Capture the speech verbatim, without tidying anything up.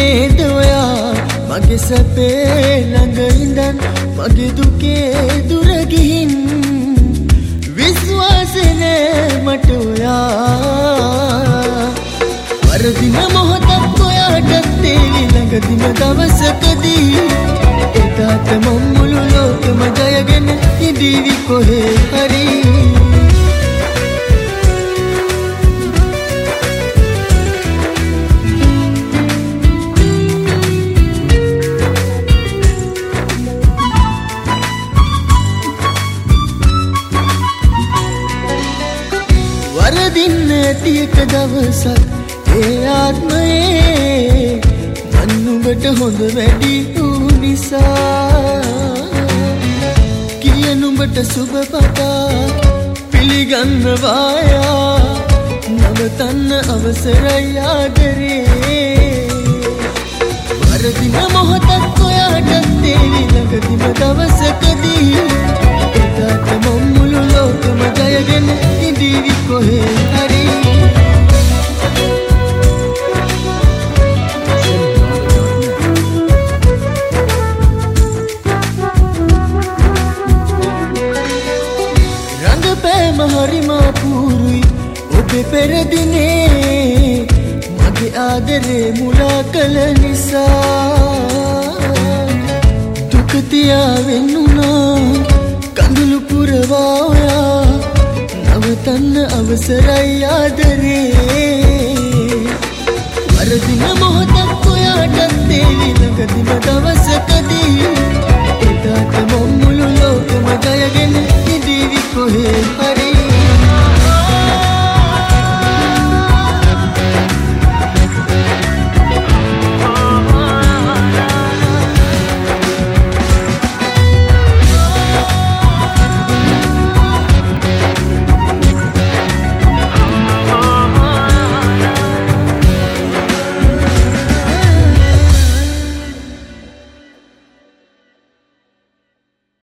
නේද ඔයා මගේ සැපේ ළඟ ඉඳන් මගේ දුකේ දුර ගිහින් විශ්වාසේ නෑ මට ඔයා වරදින මොහොතක් ඔයාට තේරි ළඟදිම දවසකදී එදාට මම මුළු ලෝකෙම ජයගෙන ඉඳීවි කොහේ හරි වරදින්න ඇති එක දවසක් ඒ ආත්මයේ මන් නුඹට හොඳ වැඩි වූ නිසා කිය නුඹට සුබ පතා පිළිගන්නවායා නවතන්න අවසරයි ආදරේ වරදින මොහොතක් ඔයාට තේරි ළඟදිම දවසකදී එදාට මම මුළු ලෝකෙම ජයගෙන ඉඳීවි කොහේ හරි රංගපෑම හරිම අපූරුයි ඔබේ පෙරදිනේ මගේ ආදරේ මුලා කළ නිසා දුක තියාවෙන් උනා කඳුළු පුරවා ඔයා නවතන්න අවසරයි ආදරේ වරදින මොහොතක් ඔයාට